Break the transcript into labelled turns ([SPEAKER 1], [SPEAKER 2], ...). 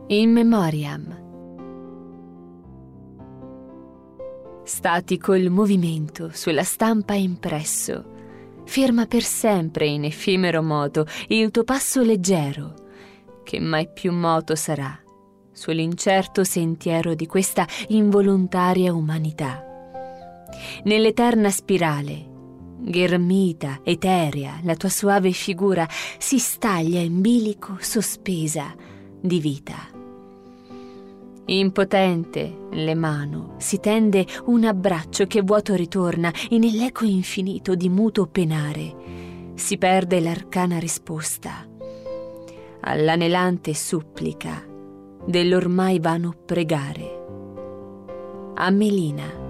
[SPEAKER 1] In memoriam. Statico il movimento sulla stampa impresso, ferma per sempre in effimero moto il tuo passo leggero, che mai più moto sarà sull'incerto sentiero di questa involontaria umanità. Nell'eterna spirale, ghermita, eterea, la tua suave figura si staglia in bilico sospesa di vita. Impotente le mano si tende un abbraccio che vuoto ritorna e nell'eco infinito di muto penare si perde l'arcana risposta all'anelante supplica dell'ormai vano pregare. A Melina.